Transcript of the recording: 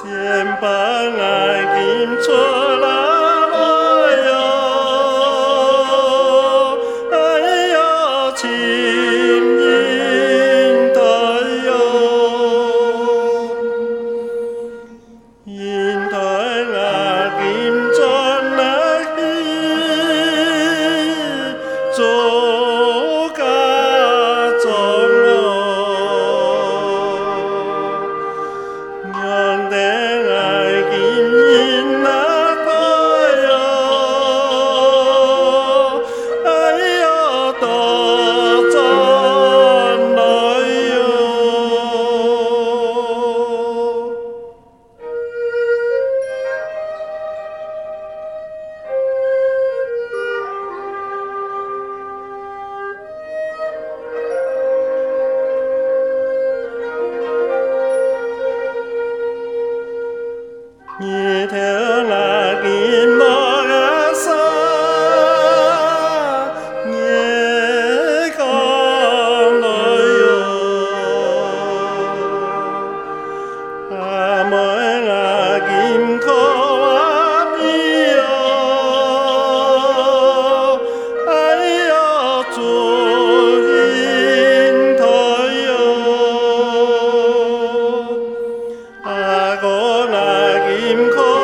肩膀爱金出来了哟，哎呦，亲人的哟，因台爱金转来去，做家中哦。娘的爱金那多哟，哎呦多真来哟。你头那金罗个山，你讲来哟，阿妹那金可阿咪哟，哎呦做人台哟。阿哥那金可